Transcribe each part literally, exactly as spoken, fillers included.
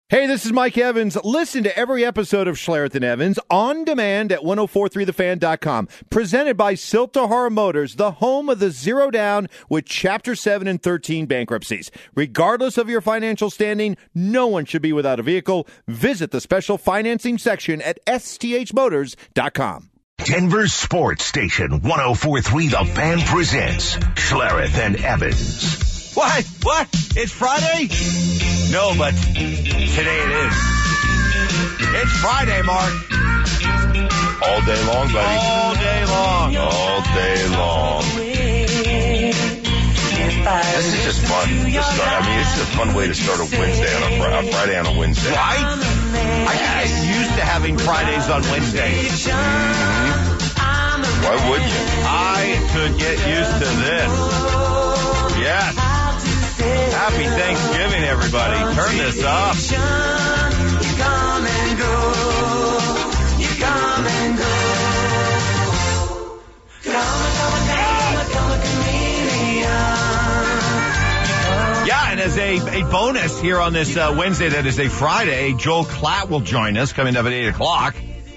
Hey, this is Mike Evans. Listen to every episode of Schlereth and Evans on demand at ten forty-three the fan dot com. Presented by Siltahara Motors, the home of the zero down with Chapter seven and thirteen bankruptcies. Regardless of your financial standing, no one should be without a vehicle. Visit the special financing section at s t h motors dot com. Denver Sports Station ten forty-three The Fan presents Schlereth and Evans. What? What? It's Friday? No, but today it is. It's Friday, Mark. All day long, buddy. All day long. All day long. This is just fun to start. I mean, it's a fun way to start a Wednesday on a, fr- a Friday on a Wednesday. Right? I can get used to having Fridays on Wednesdays. Mm-hmm. Why would you? I could get used to this. Yes. Happy Thanksgiving, everybody. Turn this up. You come and go. You come and go. Yeah, and as a, a bonus here on this uh, Wednesday that is a Friday, Joel Klatt will join us coming up at eight o'clock,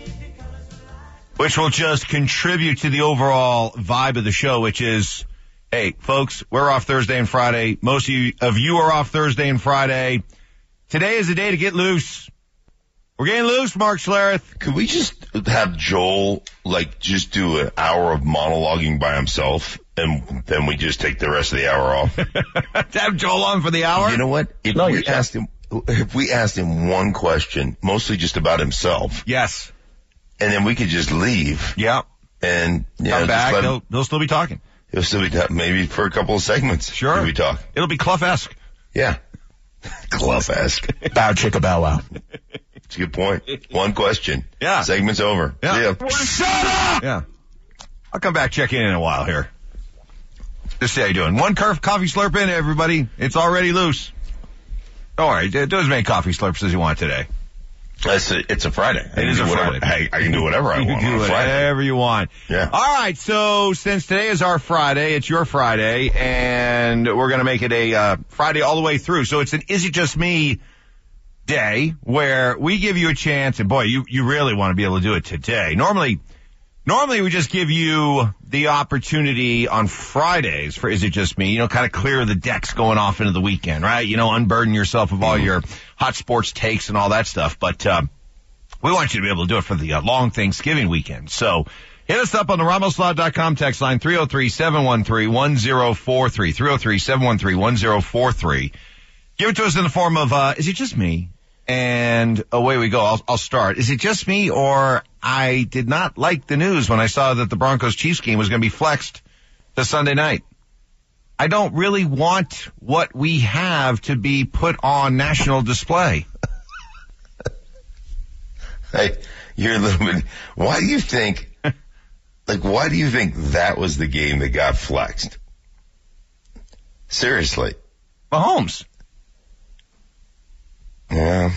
which will just contribute to the overall vibe of the show, which is, hey, folks, we're off Thursday and Friday. Most of you, of you are off Thursday and Friday. Today is the day to get loose. We're getting loose, Mark Schlereth. Could we just have Joel, like, just do an hour of monologuing by himself, and then we just take the rest of the hour off? To have Joel on for the hour? You know what? If No, we you're asked him, if we asked him one question, mostly just about himself, Yes. and then we could just leave. Yeah. And, you know, Come just back. let him, They'll, they'll still be talking. he'll still be, ta- maybe for a couple of segments. Sure. He'll be talk. It'll be Clough-esque. Yeah. Clough-esque. Bow chicka bow wow. That's a good point. One question. Yeah. Segment's over. Yeah. See ya. Shut up! Yeah. I'll come back, check in in a while here. Just see how you doing. One curve coffee slurp in, everybody. It's already loose. Don't worry. Do as many coffee slurps as you want today. It's a, it's a Friday. I It is can a do whatever, Friday. I, I can do whatever I You want can on do a Friday. whatever you want. Yeah. All right. So since today is our Friday, it's your Friday, and we're going to make it a uh, Friday all the way through. So it's an Is It Just Me day where we give you a chance, and boy, you, you really want to be able to do it today. Normally, normally we just give you the opportunity on Fridays for Is It Just Me, you know, kind of clear the decks going off into the weekend, right? You know, unburden yourself of all mm-hmm. your hot sports takes and all that stuff. But, uh, we want you to be able to do it for the uh, long Thanksgiving weekend. So hit us up on the ramos law dot com text line, three oh three, seven one three, one oh four three, three oh three, seven one three, one oh four three. Give it to us in the form of, uh, is it just me? And away we go. I'll, I'll start. Is it just me, or I did not like the news when I saw that the Broncos-Chiefs game was going to be flexed to Sunday night? I don't really want what we have to be put on national display. Hey, you're a little bit, why do you think, like, why do you think that was the game that got flexed? Seriously. Mahomes. Yeah.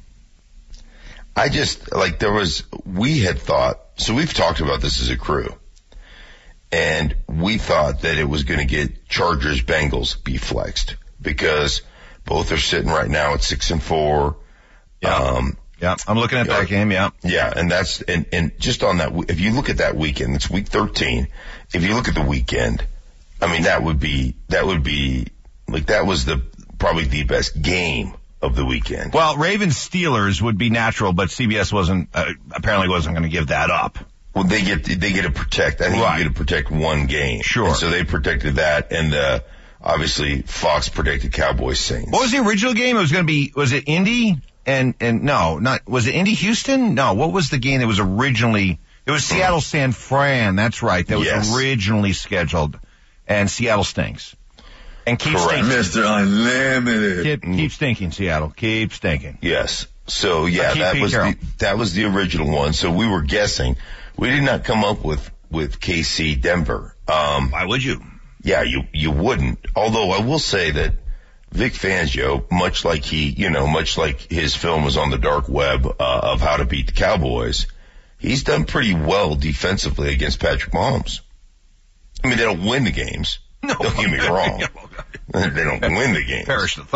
I just, like, there was, we had thought, so we've talked about this as a crew, and we thought that it was going to get Chargers Bengals be flexed because both are sitting right now at six and four. Yeah. Um, Yeah, I'm looking at that know, game, yeah. Yeah, and that's, and, and just on that, if you look at that weekend, it's week thirteen, if you look at the weekend, I mean, that would be, that would be, like, that was the, probably the best game of the weekend. Well, Ravens-Steelers would be natural, but C B S wasn't, uh, apparently wasn't going to give that up. Well, they get, they get to protect, I think right. you get to protect one game. Sure. And so they protected that, and, uh, obviously Fox protected Cowboys Saints. What was the original game? It was going to be, was it Indy? And, and no, not, was it Indy Houston? No, what was the game that was originally, it was Seattle San Fran, that's right, that was yes. originally scheduled, and Seattle stinks. And keep Correct. stinking. Mister Unlimited. Keep, keep stinking, Seattle. Keep stinking. Yes. So yeah, keep that Pete was Carroll. the, that was the original one. So we were guessing. We did not come up with, with K C Denver. Um, Why would you? yeah, you, you wouldn't. Although I will say that Vic Fangio, much like he, you know, much like his film was on the dark web, uh, of how to beat the Cowboys, he's done pretty well defensively against Patrick Mahomes. I mean, they don't win the games. No. Don't get me wrong. They don't win the games. Perish the thought.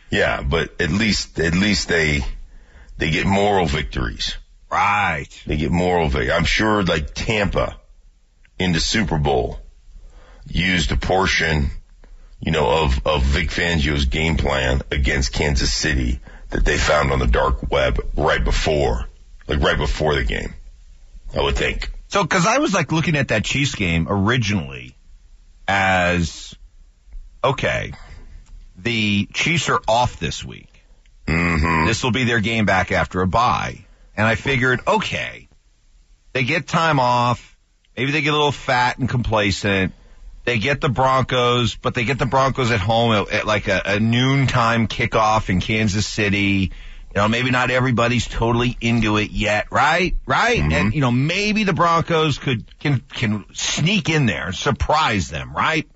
Yeah, but at least at least they they get moral victories. Right. They get moral victories. I'm sure like Tampa in the Super Bowl used a portion, you know, of, of Vic Fangio's game plan against Kansas City that they found on the dark web right before, like right before the game, I would think. So, cause I was like looking at that Chiefs game originally as, okay, the Chiefs are off this week. Mm-hmm. This will be their game back after a bye. And I figured, okay, they get time off. Maybe they get a little fat and complacent. They get the Broncos, but they get the Broncos at home at, at like a, a noontime kickoff in Kansas City. You know, maybe not everybody's totally into it yet, right? Right? Mm-hmm. And, you know, maybe the Broncos could, can, can sneak in there and surprise them, right?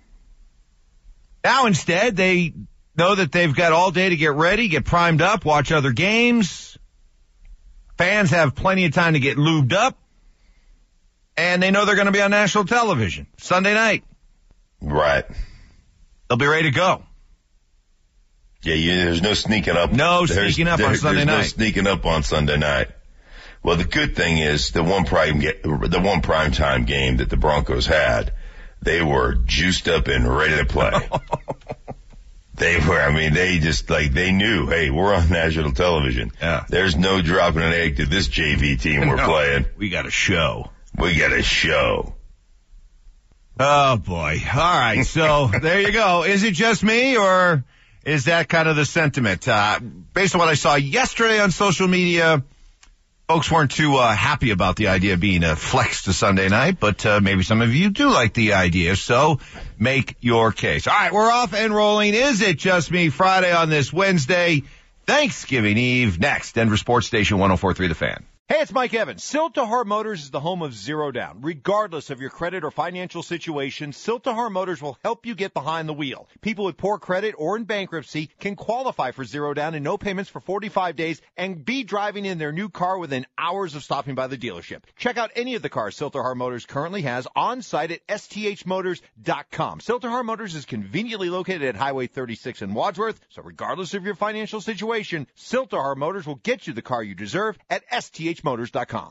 Now instead, they know that they've got all day to get ready, get primed up, watch other games. Fans have plenty of time to get lubed up. And they know they're going to be on national television Sunday night. Right. They'll be ready to go. Yeah, you, there's no sneaking up. No there's, sneaking up there, on Sunday there's night. There's no sneaking up on Sunday night. Well, the good thing is the one prime ga- the one prime time game that the Broncos had, they were juiced up and ready to play. They were, I mean, they just like, they knew, hey, we're on national television. Yeah. There's no dropping an egg to this J V team we're no, playing. We got a show. We got a show. Oh, boy. All right. So there you go. Is it just me, or is that kind of the sentiment? Uh, based on what I saw yesterday on social media, folks weren't too uh, happy about the idea of being a flex to Sunday night, but uh, maybe some of you do like the idea, so make your case. All right, we're off and rolling. Is it just me? Friday on this Wednesday, Thanksgiving Eve. Next, Denver Sports Station one oh four point three The Fan. Hey, it's Mike Evans. Siltahar Motors is the home of Zero Down. Regardless of your credit or financial situation, Siltahar Motors will help you get behind the wheel. People with poor credit or in bankruptcy can qualify for Zero Down and no payments for forty-five days and be driving in their new car within hours of stopping by the dealership. Check out any of the cars Siltahar Motors currently has on site at S T H motors dot com. Siltahar Motors is conveniently located at Highway thirty-six in Wadsworth, so regardless of your financial situation, Siltahar Motors will get you the car you deserve at S T H motors dot com.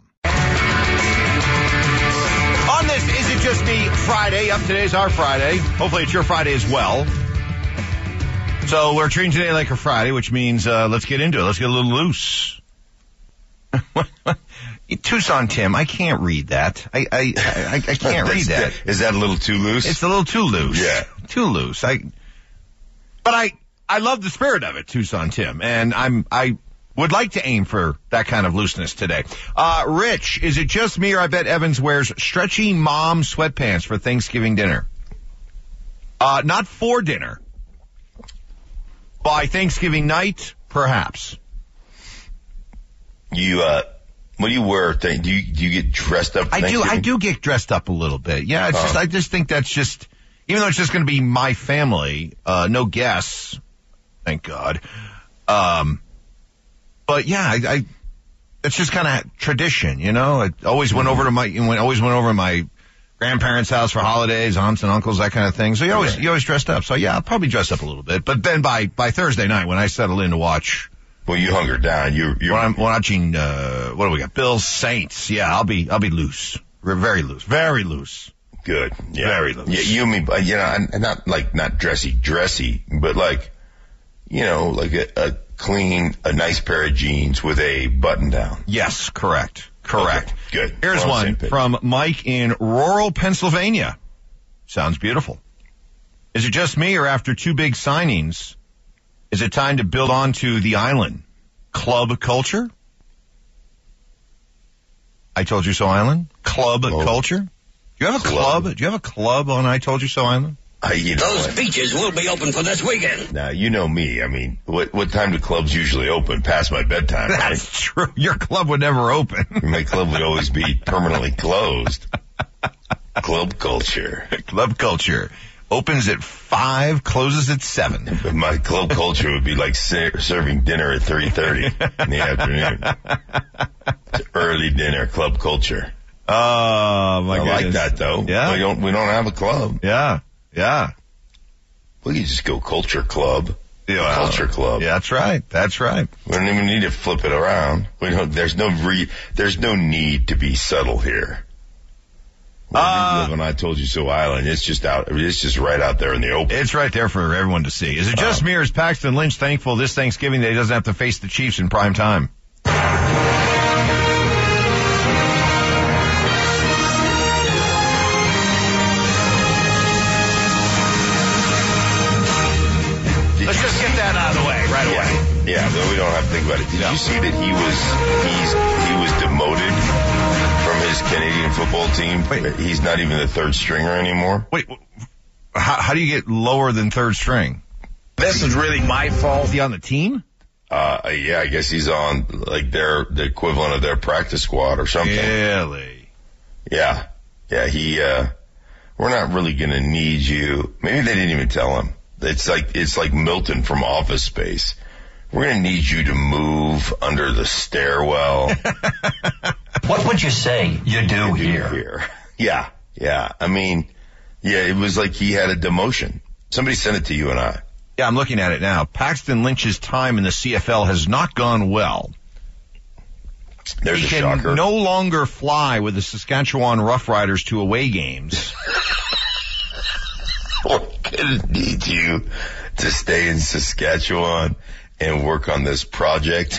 On this Is It Just Me Friday, up today's our Friday. Hopefully it's your Friday as well. So we're treating today like a Friday, which means uh, let's get into it. Let's get a little loose. Tucson Tim, I can't read that. I I I, I can't read that. Is that a little too loose? It's a little too loose. Yeah. Too loose. I But I I love the spirit of it, Tucson Tim, and I'm I would like to aim for that kind of looseness today. Uh, Rich, is it just me or I bet Evans wears stretchy mom sweatpants for Thanksgiving dinner? Uh, not for dinner. By Thanksgiving night, perhaps. You, uh, what do you wear? Th- do you, do you get dressed up for I do, Thanksgiving? I do get dressed up a little bit. Yeah, it's Oh. just, I just think that's just, even though it's just going to be my family, uh, no guests, thank God. Um, But yeah, I, I it's just kind of tradition, you know. I always went over to my, went, always went over to my grandparents' house for holidays, aunts and uncles, that kind of thing. So you always, Right. you always dressed up. So yeah, I'll probably dress up a little bit. But then by by Thursday night, when I settle in to watch, Well, you hunker down. You, you. when I'm watching, uh, what do we got? Bills Saints. Yeah, I'll be I'll be loose, very loose, very loose. Good. Yeah. Very loose. Yeah, you and me, uh, you know, and, and not like, not dressy, dressy, but like, you know, like a, a clean, a nice pair of jeans with a button down. Yes, correct. Correct. Okay, good. Here's We're on the one same page. from Mike in rural Pennsylvania. Sounds beautiful. Is it just me, or after two big signings, is it time to build onto the island? Club culture? I Told You So Island? Club Oh. culture? Do you have a club? Club. Do you have a club on I Told You So Island? I, you know, Those what? beaches will be open for this weekend. Now, you know me. I mean, what what time do clubs usually open? Past my bedtime, right? That's true. Your club would never open. My club would always be permanently closed. Club culture. Club culture. Opens at five, closes at seven. But my club culture would be like ser- serving dinner at three thirty in the afternoon. It's early dinner, club culture. Oh, my I goodness. like that, though. Yeah. We don't, we don't have a club. Yeah. Yeah. We could just go culture club. Yeah, Culture Club. Yeah, that's right. That's right. We don't even need to flip it around. We don't, there's no re, there's no need to be subtle here. Where Uh, we live on I Told You So Island, it's just out, it's just right out there in the open. It's right there for everyone to see. Is it just Um, me or is Paxton Lynch thankful this Thanksgiving that he doesn't have to face the Chiefs in prime time? Let's just get that out of the way right away. Yeah, but we don't have to think about it. Did No. you see that he was he's he was demoted from his Canadian football team? Wait. He's not even the third stringer anymore. Wait, how, how do you get lower than third string? This is really my fault. Is he on the team? Uh, yeah, I guess he's on like their the equivalent of their practice squad or something. Really? Yeah, yeah. He, uh, we're not really gonna need you. Maybe they didn't even tell him. It's like it's like Milton from Office Space. We're gonna need you to move under the stairwell. What would you say you do here? Here. Yeah, yeah. I mean, yeah. It was like he had a demotion. Somebody sent it to you and I. Yeah, I'm looking at it now. Paxton Lynch's time in the C F L has not gone well. There's he a can shocker. no longer fly with the Saskatchewan Roughriders to away games. We're gonna need you to stay in Saskatchewan and work on this project.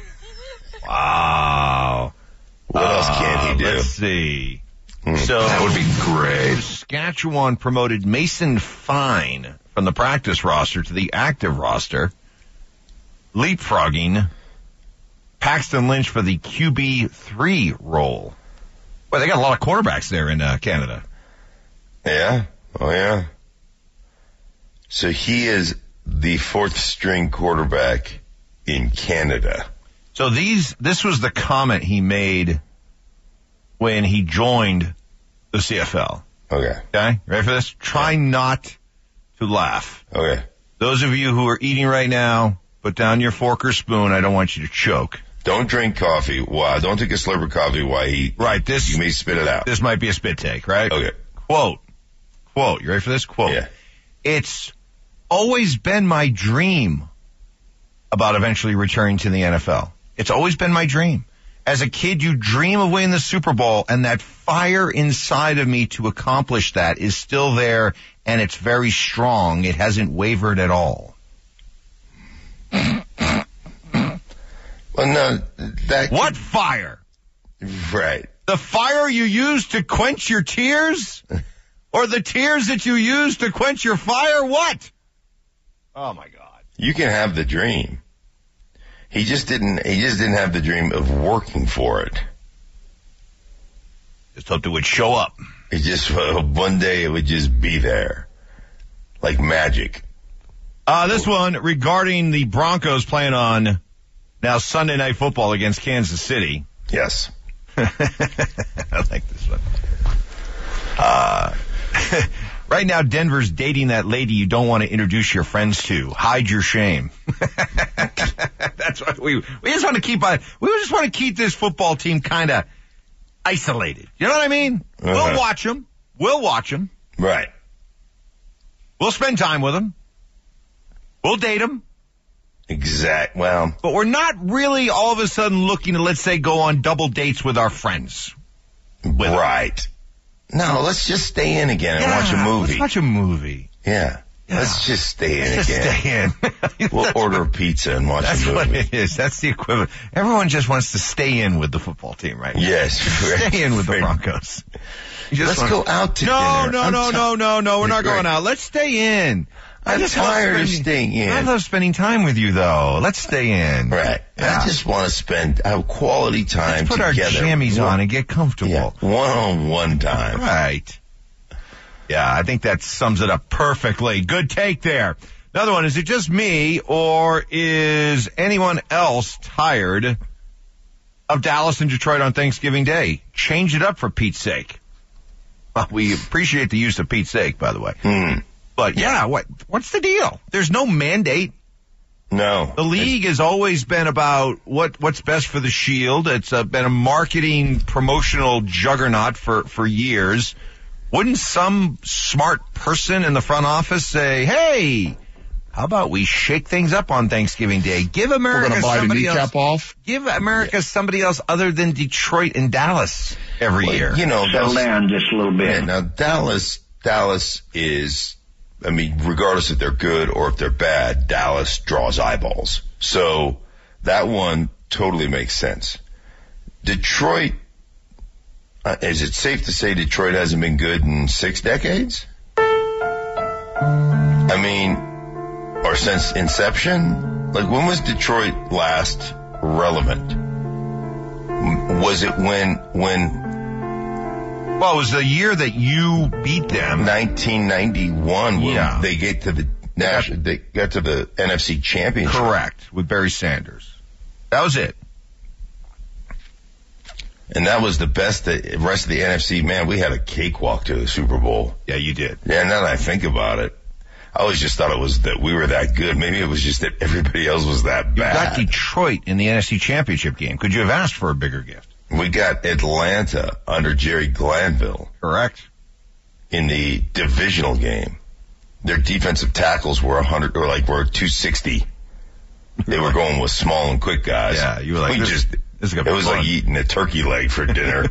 Wow. What else can he do? Let's see. Hmm. So That would be great. Saskatchewan promoted Mason Fine from the practice roster to the active roster, leapfrogging Paxton Lynch for the Q B three role. Well, they got a lot of quarterbacks there in uh, Canada. Yeah. Oh yeah. So he is the fourth string quarterback in Canada. So these, this was the comment he made when he joined the C F L. Okay. Okay? Ready for this? Try not to laugh. Okay. Those of you who are eating right now, put down your fork or spoon. I don't want you to choke. Don't drink coffee. Wow. Don't take a slurp of coffee while he. Right, this- You may spit it out. This might be a spit take, right? Okay. Quote. Quote. You ready for this? Quote. Yeah. It's always been my dream about eventually returning to the N F L. It's always been my dream. As a kid, you dream of winning the Super Bowl, and that fire inside of me to accomplish that is still there, and it's very strong. It hasn't wavered at all. Well, no, that. What fire? Right. The fire you use to quench your tears? Or the tears that you use to quench your fire? What? Oh my God. You can have the dream. He just didn't, he just didn't have the dream of working for it. Just hoped it would show up. It just, one day it would just be there. Like magic. Uh, this one regarding the Broncos playing on now Sunday Night Football against Kansas City. Yes. I like this one. Uh, right now Denver's dating that lady you don't want to introduce your friends to. Hide your shame. That's what we, we just want to keep on, we just want to keep this football team kind of isolated. You know what I mean? Uh-huh. We'll watch them. We'll watch them. Right. We'll spend time with them. We'll date them. Exact. Well, But we're not really all of a sudden looking to, let's say, go on double dates with our friends. With right. No, let's just stay in again and watch a movie. Let's watch a movie. Yeah. Yeah. Let's just stay in Let's again. stay in. We'll order a pizza and watch That's a what movie. it is. That's the equivalent. Everyone just wants to stay in with the football team right now. Yes. Stay in with the Right. Broncos. You just Let's wanna- go out to no, dinner. No, I'm no, ti- no, no, no. We're not Right. going out. Let's stay in. I I'm just love tired of spending- staying in. I love spending time with you, though. Let's stay in. Right. Yeah. I just want to spend a quality time Let's put together. our jammies on and get comfortable. Yeah. One-on-one time. Right. Yeah, I think that sums it up perfectly. Good take there. Another one, is it just me or is anyone else tired of Dallas and Detroit on Thanksgiving Day? Change it up for Pete's sake. Well, we appreciate the use of Pete's sake, by the way. Hmm. But yeah, what what's the deal? There's no mandate. No. The league has always been about what what's best for the Shield. It's uh, been a marketing promotional juggernaut for, for years. Wouldn't some smart person in the front office say, hey, How about we shake things up on Thanksgiving Day? Give America We're gonna bite a somebody else. kneecap off. Give America yeah. somebody else other than Detroit and Dallas every well, year. You know, settle down just a little bit. Yeah, now Dallas, Dallas is, I mean, regardless if they're good or if they're bad, Dallas draws eyeballs. So that one totally makes sense. Detroit, uh, is it safe to say Detroit hasn't been good in six decades? I mean, or since inception? Like, when was Detroit last relevant? Was it when, when... Well, it was the year that you beat them. nineteen ninety-one, when yeah. they get to the national, they got to the N F C Championship. Correct, with Barry Sanders. That was it. And that was the best, the rest of the N F C, man, we had a cakewalk to the Super Bowl. Yeah, you did. Yeah, now that I think about it, I always just thought it was that we were that good. Maybe it was just that everybody else was that You bad. got Detroit in the N F C Championship game. Could you have asked for a bigger gift? We got Atlanta under Jerry Glanville Correct. in the divisional game. Their defensive tackles were one hundred, or like were two sixty. They were going with small and quick guys. Yeah, you were like, we this, just, this is gonna it be was fun. like eating a turkey leg for dinner.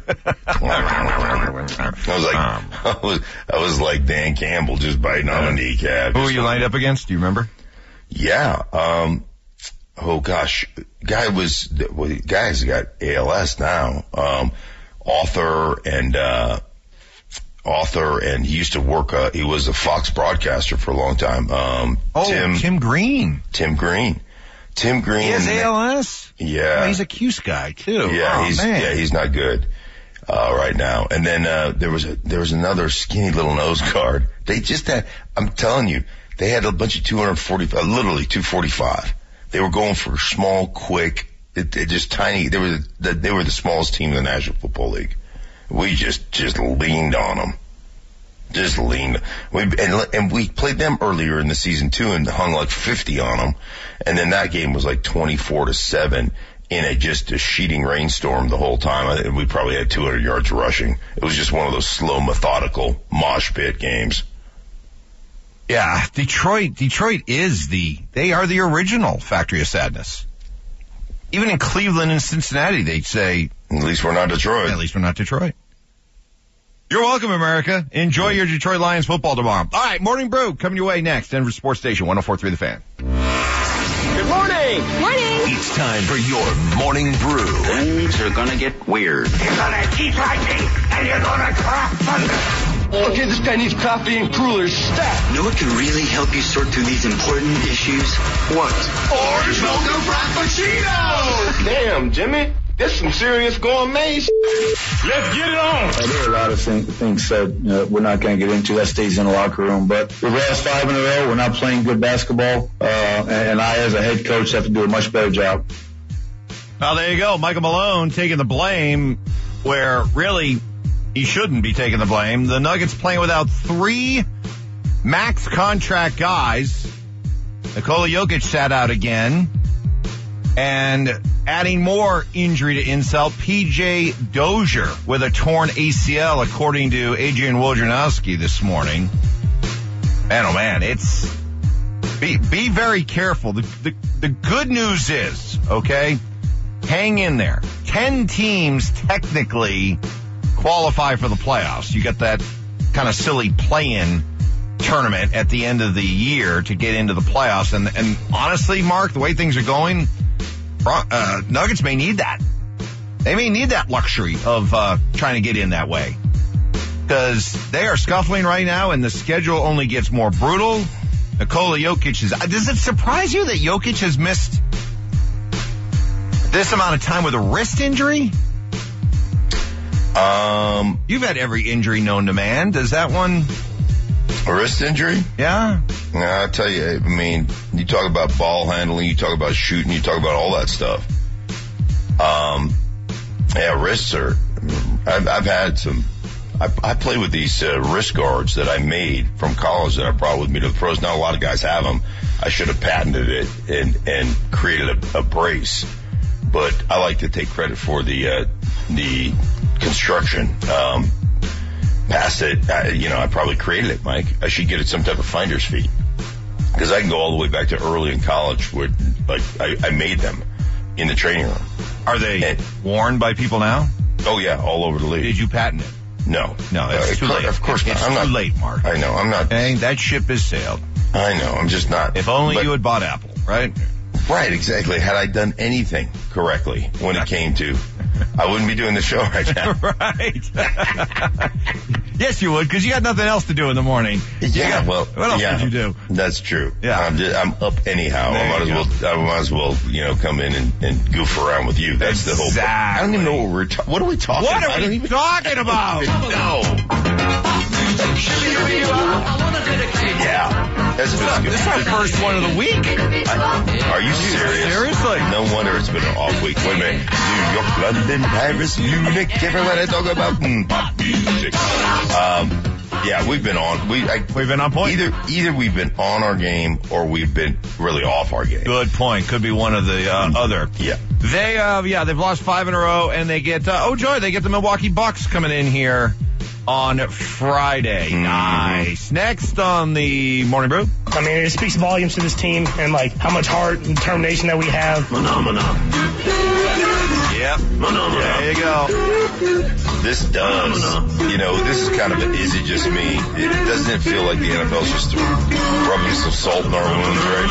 I was like, Um, I was, I was like Dan Campbell just biting on a kneecap. Who were you lined up against? Do you remember? Yeah. Um, oh gosh, guy was, well, guy's got A L S now. Um, author and, uh, author and he used to work, uh, he was a Fox broadcaster for a long time. Um, Oh, Tim, Tim Green. Tim Green. Tim Green. He has and- A L S? Yeah. Oh, he's a Cuse guy, too. Yeah, oh, he's, man. yeah, he's not good, uh, right now. And then, uh, there was a, there was another skinny little nose guard. They just had, I'm telling you, they had a bunch of two forty, uh, literally two forty-five. They were going for small, quick, it, it just tiny. They were the, they were the smallest team in the National Football League. We just, just leaned on them. Just leaned. We, and, and we played them earlier in the season too and hung like fifty on them. And then that game was like twenty-four to seven in a just a sheeting rainstorm the whole time. I think we probably had two hundred yards rushing. It was just one of those slow, methodical mosh pit games. Yeah, Detroit, Detroit is the, they are the original Factory of Sadness. Even in Cleveland and Cincinnati, they'd say, At least we're not Detroit. at least we're not Detroit. You're welcome, America. Enjoy your Detroit Lions football tomorrow. All right, Morning Brew coming your way next. Denver Sports Station, one oh four point three The Fan. Good morning. Morning. It's time for your morning brew. Things are gonna get weird. You're gonna keep lightning and you're gonna crack thunder. Okay, this guy needs coffee and crullers. Stat. You know what can really help you sort through these important issues? What? Orange mocha frappuccino. Damn, Jimmy. That's some serious gourmet. Let's get it on. Uh, there are a lot of thing, things that uh, we're not going to get into. That stays in the locker room. But we've lost five in a row. We're not playing good basketball. Uh, and, and I, as a head coach, have to do a much better job. Well, there you go. Michael Malone taking the blame where really he shouldn't be taking the blame. The Nuggets playing without three max contract guys. Nikola Jokic sat out again. And adding more injury to insult, P J Dozier with a torn A C L, according to Adrian Wojnarowski this morning. Man, oh man, it's be be very careful. The, the the good news is, okay, hang in there. Ten teams technically qualify for the playoffs. You get that kind of silly play-in tournament at the end of the year to get into the playoffs. And and honestly, Mark, the way things are going, Uh, Nuggets may need that. They may need that luxury of uh, trying to get in that way. Because they are scuffling right now, and the schedule only gets more brutal. Nikola Jokic is... Does it surprise you that Jokic has missed this amount of time with a wrist injury? Um, You've had every injury known to man. Does that one... a wrist injury? Yeah? Nah, I'll tell you, I mean, you talk about ball handling, you talk about shooting, you talk about all that stuff. Um, yeah, wrists are, I've, I've had some, I, I play with these uh, wrist guards that I made from college that I brought with me to the pros. Now a lot of guys have them. I should have patented it and, and created a, a brace, but I like to take credit for the, uh, the construction. Um, Past it, I, you know, I probably created it, Mike. I should get it some type of finder's fee. Because I can go all the way back to early in college where, like, I, I made them in the training room. Are they and, worn by people now? Oh, yeah, all over the league. Did you patent it? No. No, it's uh, too late. Of course it's not. I'm too not, late, Mark. I know. I'm not. Okay, that ship has sailed. I know. I'm just not. If only but, you had bought Apple, right? Right, exactly. Had I done anything correctly when it came to, I wouldn't be doing the show right now. Right. Yes, you would, because you got nothing else to do in the morning. Yeah, got, well, what else yeah, would you do? That's true. Yeah. I'm, just, I'm up anyhow. There I might as go. well, I might as well, you know, come in and, and goof around with you. That's exactly. the whole point. I don't even know what we're talking, what are we talking what about? What are are we even, talking about? No. Yeah. That's good. This is our first one of the week. I, are you serious? Seriously? No wonder it's been an off week. Wait a minute. New York, London, Paris, Munich, everywhere I talk about mm, pop music. Um, yeah, we've been on. We I, we've been on point. Either either we've been on our game or we've been really off our game. Good point. Could be one of the uh, other. Yeah. They uh yeah they've lost five in a row and they get uh, oh joy they get the Milwaukee Bucks coming in here on Friday. Mm-hmm. Nice. Next on the Morning Brew. I mean, it speaks volumes to this team and, like, how much heart and determination that we have. Phenomena. Yep. Phenomena. There you go. This does. You know, this is kind of an is it just me? It doesn't it feel like the N F L's just rubbing some salt in our wounds right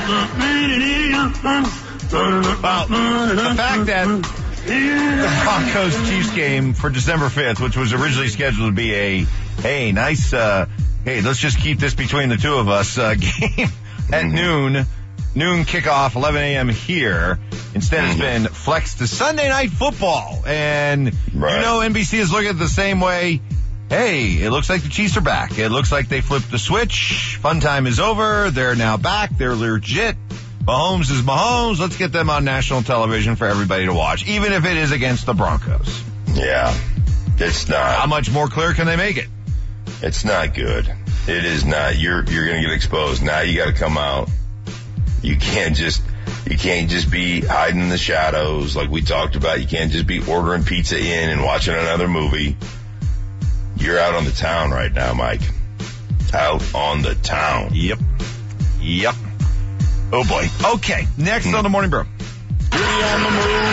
now? Well, the fact that the Broncos Chiefs game for December fifth, which was originally scheduled to be a, hey, nice, uh, hey, let's just keep this between the two of us, uh, game at mm-hmm. noon, noon kickoff, eleven a.m. here. Instead, mm-hmm. it's been flexed to Sunday Night Football. And, right. you know, N B C is looking at it the same way. Hey, it looks like the Chiefs are back. It looks like they flipped the switch. Fun time is over. They're now back. They're legit. Mahomes is Mahomes. Let's get them on national television for everybody to watch, even if it is against the Broncos. Yeah, it's not. How much more clear can they make it? It's not good. It is not. You're you're going to get exposed. Now you got to come out. You can't just you can't just be hiding in the shadows like we talked about. You can't just be ordering pizza in and watching another movie. You're out on the town right now, Mike. Out on the town. Yep. Yep. Oh, boy. Okay, next mm. on the Morning Brew. Really on the move.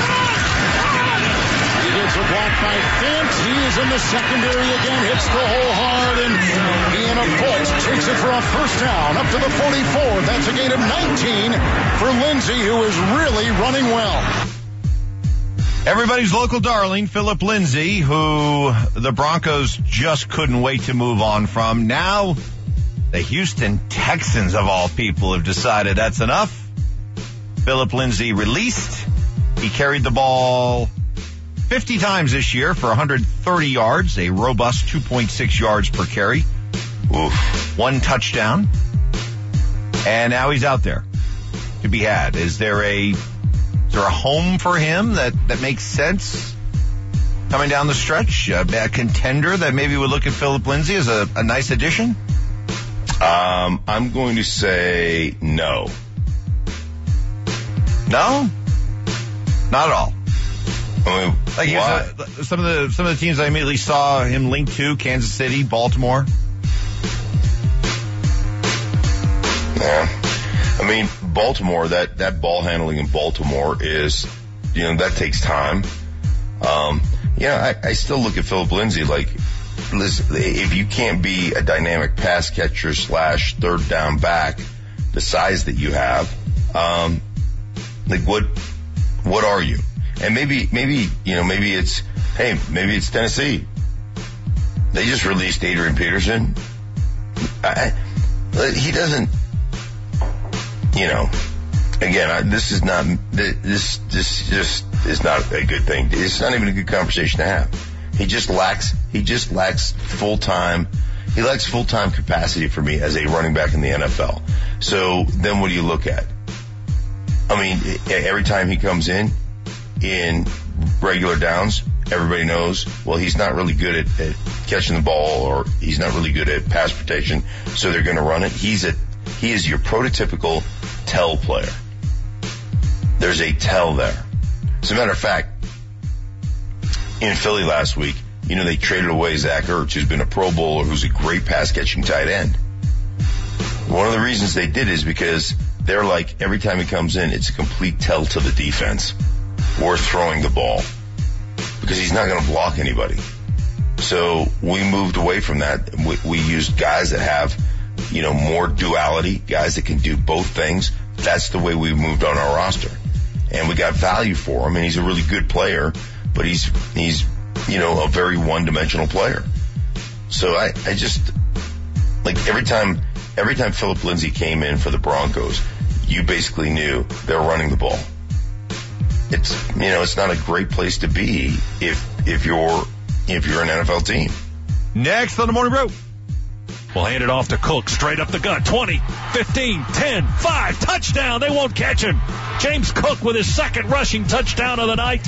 He gets a block by Fent. He is in the secondary again. Hits the hole hard, and Deanna Bolt takes it for a first down up to the forty-four. That's a gain of nineteen for Lindsay, who is really running well. Everybody's local darling, Philip Lindsay, who the Broncos just couldn't wait to move on from. Now, the Houston Texans, of all people, have decided that's enough. Philip Lindsay released. He carried the ball fifty times this year for one hundred thirty yards, a robust two point six yards per carry. Oof. One touchdown. And now he's out there to be had. Is there a, is there a home for him that, that makes sense coming down the stretch? A, a contender that maybe would look at Philip Lindsay as a, a nice addition? Um, I'm going to say no. No? Not at all. I mean, like a, some of the some of the teams I immediately saw him linked to: Kansas City, Baltimore. Yeah, I mean Baltimore. That that ball handling in Baltimore is, you know, that takes time. Um, yeah, I, I still look at Philip Lindsay like, listen, if you can't be a dynamic pass catcher slash third down back, the size that you have, um, like what, what are you? And maybe, maybe, you know, maybe it's, hey, maybe it's Tennessee. They just released Adrian Peterson. I, he doesn't, you know, again, I, this is not, this, this just is not a good thing. It's not even a good conversation to have. He just lacks, he just lacks full-time, he lacks full-time capacity for me as a running back in the N F L. So then what do you look at? I mean, every time he comes in, in regular downs, everybody knows, well, he's not really good at, at catching the ball, or he's not really good at pass protection, so they're going to run it. He's a, he is your prototypical tell player. There's a tell there. As a matter of fact, in Philly last week, you know, they traded away Zach Ertz, who's been a Pro Bowler, who's a great pass-catching tight end. One of the reasons they did is because they're like, every time he comes in, it's a complete tell to the defense. We're throwing the ball. Because he's not going to block anybody. So we moved away from that. We, we used guys that have, you know, more duality, guys that can do both things. That's the way we moved on our roster. And we got value for him, and he's a really good player, but he's, he's, you know, a very one-dimensional player. So I, I just, like every time, every time Philip Lindsay came in for the Broncos, you basically knew they're running the ball. It's, you know, it's not a great place to be if, if you're, if you're an N F L team. Next on the Morning Brew. We'll hand it off to Cook, straight up the gut. twenty, fifteen, ten, five, touchdown. They won't catch him. James Cook with his second rushing touchdown of the night.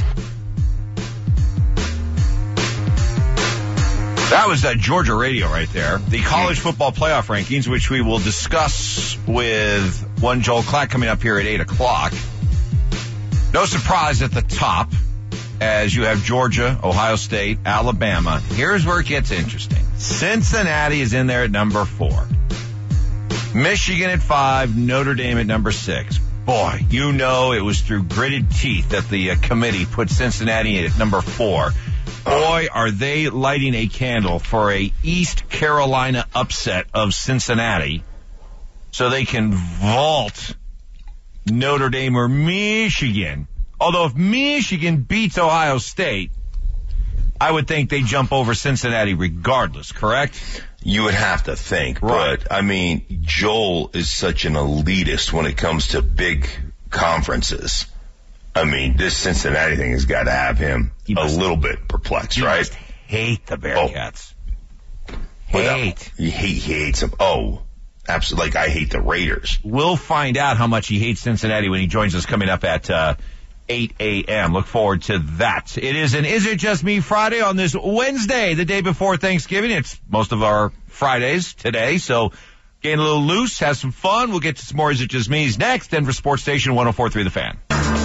That was uh, Georgia Radio right there. The college football playoff rankings, which we will discuss with one Joel Klatt coming up here at eight o'clock. No surprise at the top, as you have Georgia, Ohio State, Alabama. Here's where it gets interesting. Cincinnati is in there at number four. Michigan at five, Notre Dame at number six. Boy, you know it was through gritted teeth that the uh, committee put Cincinnati at number four. Boy, are they lighting a candle for a East Carolina upset of Cincinnati so they can vault Notre Dame or Michigan. Although if Michigan beats Ohio State, I would think they jump over Cincinnati regardless, correct? You would have to think, right. But I mean, Joel is such an elitist when it comes to big conferences. I mean, this Cincinnati thing has got to have him a little bit perplexed, you right? Must hate the Bearcats. Oh. Hate. He, he hates them. Oh, absolutely. Like I hate the Raiders. We'll find out how much he hates Cincinnati when he joins us coming up at uh, eight a.m. Look forward to that. It is an Is It Just Me Friday on this Wednesday, the day before Thanksgiving. It's most of our Fridays today, so getting a little loose, have some fun. We'll get to some more Is It Just Me's next. Denver Sports Station one oh four point three The Fan.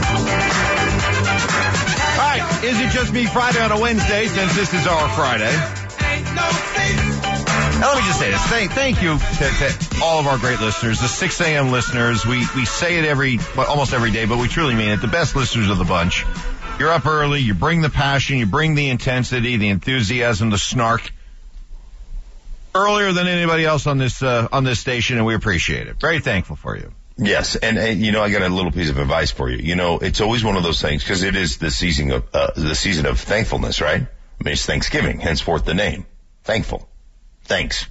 All right, Is It Just Me Friday on a Wednesday, since this is our Friday. Now, let me just say this. Thank, thank you to, to all of our great listeners, the six a.m. listeners. We, we say it every, well, almost every day, but we truly mean it. The best listeners of the bunch. You're up early. You bring the passion. You bring the intensity, the enthusiasm, the snark. Earlier than anybody else on this, uh, on this station, and we appreciate it. Very thankful for you. Yes, and, and you know, I got a little piece of advice for you. You know, it's always one of those things, because it is the season of, uh, the season of thankfulness, right? I mean, it's Thanksgiving, henceforth the name. Thankful. Thanks.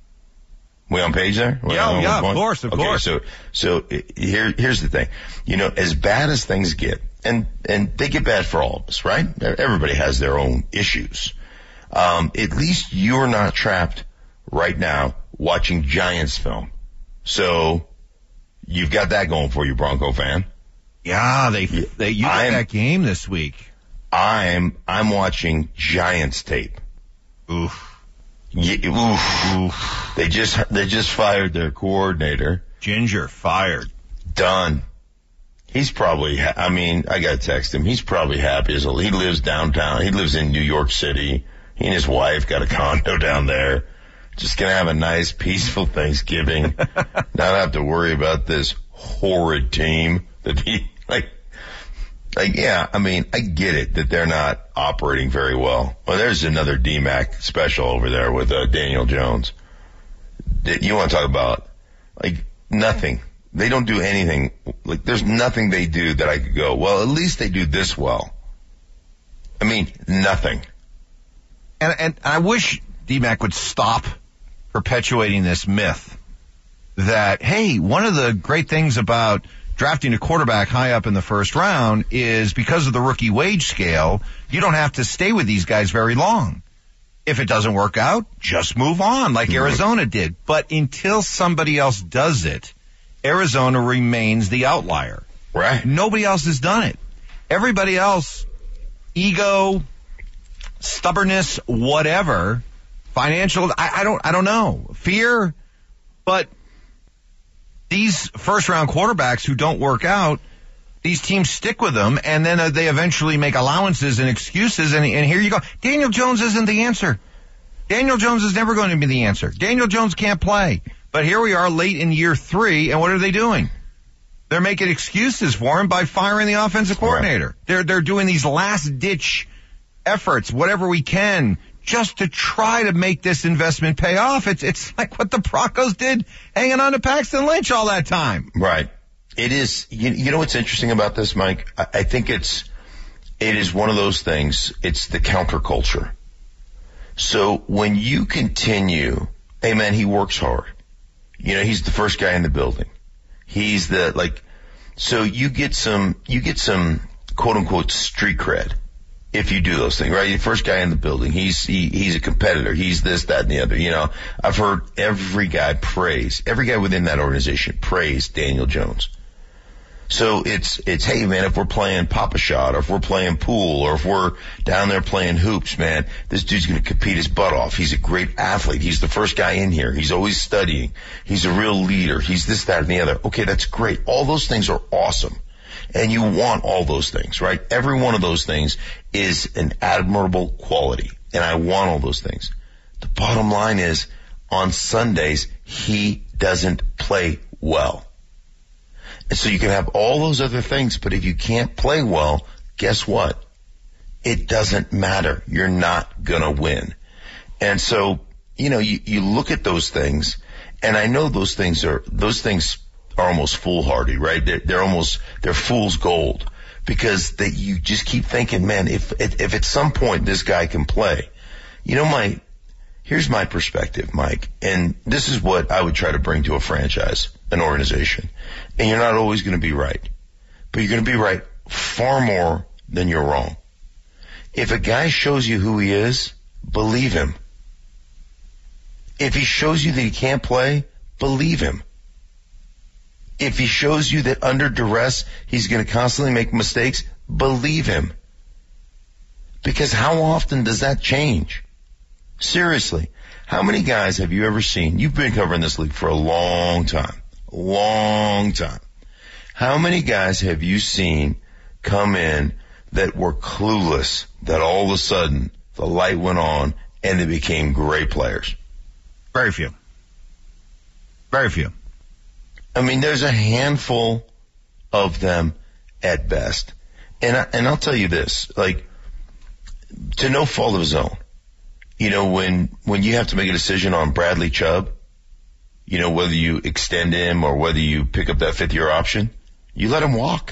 We on page there? We yeah, on yeah, point? of course, of okay, course. So, so here, here's the thing. You know, as bad as things get, and, and they get bad for all of us, right? Everybody has their own issues. Um, at least you're not trapped right now watching Giants film. So, you've got that going for you, Bronco fan. Yeah, they, they, you got that game this week. I'm, I'm watching Giants tape. Oof. Yeah, oof. Oof. They just, they just fired their coordinator. Ginger fired. Done. He's probably, ha- I mean, I gotta text him. He's probably happy as a, he lives downtown. He lives in New York City. He and his wife got a condo down there. Just gonna have a nice, peaceful Thanksgiving. Not have to worry about this horrid team that he, like, like, yeah, I mean, I get it that they're not operating very well. Well, there's another D MAC special over there with uh, Daniel Jones. You want to talk about, like, nothing. They don't do anything. Like, there's nothing they do that I could go, well, at least they do this well. I mean, nothing. And, and I wish D MAC would stop perpetuating this myth that, hey, one of the great things about drafting a quarterback high up in the first round is because of the rookie wage scale, you don't have to stay with these guys very long. If it doesn't work out, just move on like Arizona did. But until somebody else does it, Arizona remains the outlier. Right. Nobody else has done it. Everybody else, ego, stubbornness, whatever, financial, I, I don't, I don't know, fear, but these first-round quarterbacks who don't work out, these teams stick with them, and then uh, they eventually make allowances and excuses, and, and here you go. Daniel Jones isn't the answer. Daniel Jones is never going to be the answer. Daniel Jones can't play. But here we are late in year three, and what are they doing? They're making excuses for him by firing the offensive coordinator. Right. They're they're doing these last-ditch efforts, whatever we can, just to try to make this investment pay off. It's it's like what the Broncos did hanging on to Paxton Lynch all that time. Right. It is. You, you know what's interesting about this, Mike? I, I think it's it is one of those things. It's the counterculture. So when you continue, hey man, he works hard. You know, he's the first guy in the building. He's the, like, so you get some, you get some quote unquote street cred if you do those things, right? You're the first guy in the building. He's, he, he's a competitor. He's this, that, and the other. You know, I've heard every guy praise, every guy within that organization praise Daniel Jones. So it's, it's, hey man, if we're playing Pop-A-Shot or if we're playing pool or if we're down there playing hoops, man, this dude's going to compete his butt off. He's a great athlete. He's the first guy in here. He's always studying. He's a real leader. He's this, that, and the other. Okay, that's great. All those things are awesome. And you want all those things, right? Every one of those things is an admirable quality. And I want all those things. The bottom line is, on Sundays, he doesn't play well. And so you can have all those other things, but if you can't play well, guess what? It doesn't matter. You're not gonna win. And so, you know, you, you look at those things, and I know those things are, those things are almost foolhardy, right? They're, they're almost, they're fool's gold. Because they, you just keep thinking, man, if, if at some point this guy can play, you know, my, here's my perspective, Mike, and this is what I would try to bring to a franchise, an organization. And you're not always going to be right, but you're going to be right far more than you're wrong. If a guy shows you who he is, believe him. If he shows you that he can't play, believe him. If he shows you that under duress he's going to constantly make mistakes, believe him. Because how often does that change? Seriously, how many guys have you ever seen? You've been covering this league for a long time. Long time. How many guys have you seen come in that were clueless, that all of a sudden the light went on and they became great players? Very few. Very few. I mean, there's a handful of them at best. And I, and I'll tell you this, like, to no fault of his own, you know, when, when you have to make a decision on Bradley Chubb, you know, whether you extend him or whether you pick up that fifth year option, you let him walk.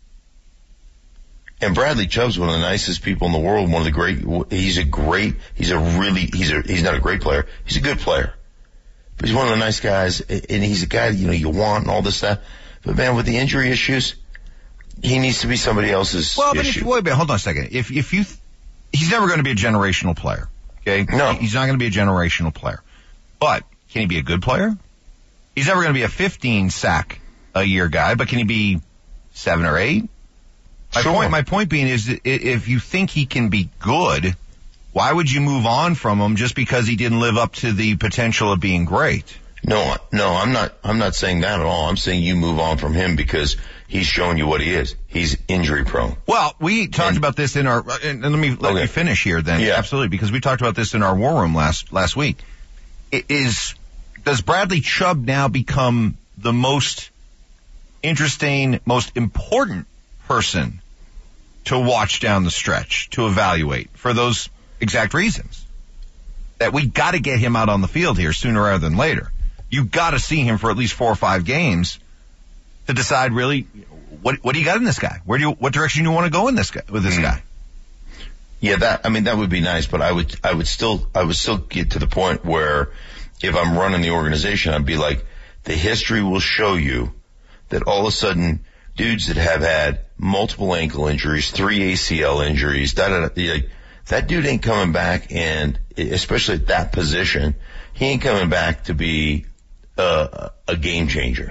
And Bradley Chubb's one of the nicest people in the world, one of the great, he's a great, he's a really, he's a, he's not a great player, he's a good player. But he's one of the nice guys, and he's a guy, you know, you want and all this stuff. But man, with the injury issues, he needs to be somebody else's well, but issue. If, wait a minute, hold on a second. If, if you, he's never going to be a generational player, okay? No. He's not going to be a generational player. But can he be a good player? He's never going to be a fifteen sack a year guy, but can he be seven or eight? My sure. point, my point being is that if you think he can be good, why would you move on from him just because he didn't live up to the potential of being great? No, no, I'm not, I'm not saying that at all. I'm saying you move on from him because he's showing you what he is. He's injury prone. Well, we talked and, about this in our, and let me, let okay. me finish here then. Yeah. Absolutely, because we talked about this in our war room last, last week. It is, does Bradley Chubb now become the most interesting, most important person to watch down the stretch, to evaluate for those exact reasons? That we got to get him out on the field here sooner rather than later. You got to see him for at least four or five games to decide really what what do you got in this guy? Where do you what direction you want to go in this guy with this mm. guy? Yeah, that I mean that would be nice, but I would I would still I would still get to the point where if I'm running the organization, I'd be like, the history will show you that all of a sudden dudes that have had multiple ankle injuries, three A C L injuries, da da da, like, that dude ain't coming back, and especially at that position, he ain't coming back to be uh, a game changer.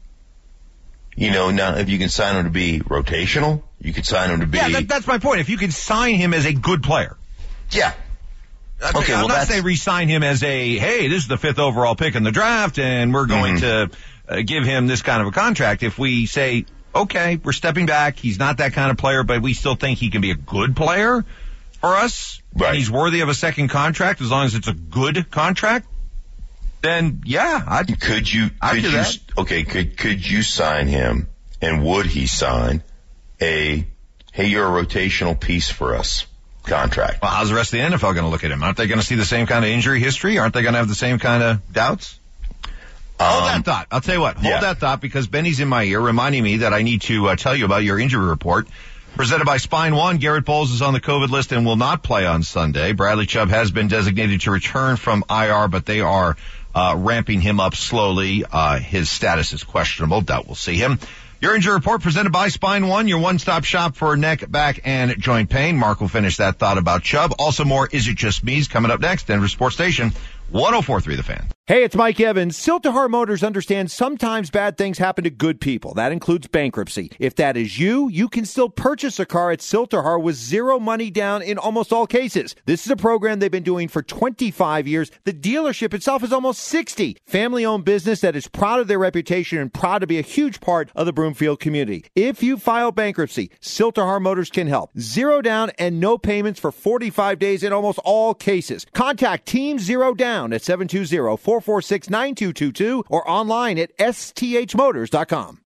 You know, now if you can sign him to be rotational, you can sign him to be. Yeah, that, that's my point. If you can sign him as a good player. Yeah. I'm, okay, I'm well, not that's... saying re-sign him as a, hey, this is the fifth overall pick in the draft, and we're going mm-hmm. to uh, give him this kind of a contract. If we say, okay, we're stepping back, he's not that kind of player, but we still think he can be a good player for us, right. and he's worthy of a second contract as long as it's a good contract, then yeah, I'd, could you, I'd could do you, that. okay, could, could you sign him, and would he sign a, hey, you're a rotational piece for us contract? Well, how's the rest of the N F L going to look at him? Aren't they going to see the same kind of injury history? Aren't they going to have the same kind of doubts? Um, hold that thought. I'll tell you what. Hold yeah. that thought, because Benny's in my ear reminding me that I need to uh, tell you about your injury report. Presented by Spine One, Garrett Bowles is on the COVID list and will not play on Sunday. Bradley Chubb has been designated to return from I R, but they are uh, ramping him up slowly. Uh, his status is questionable. Doubt we'll see him. Your injury report presented by Spine One, your one-stop shop for neck, back, and joint pain. Mark will finish that thought about Chubb. Also more Is It Just Me's coming up next. Denver Sports Station, one oh four point three The Fan. Hey, it's Mike Evans. Siltahar Motors understands sometimes bad things happen to good people. That includes bankruptcy. If that is you, you can still purchase a car at Siltahar with zero money down in almost all cases. This is a program they've been doing for twenty-five years. The dealership itself is almost sixty. Family-owned business that is proud of their reputation and proud to be a huge part of the Broomfield community. If you file bankruptcy, Siltahar Motors can help. Zero down and no payments for forty-five days in almost all cases. Contact Team Zero Down at seven two zero, four four six, nine two two two or online at s t h motors dot com.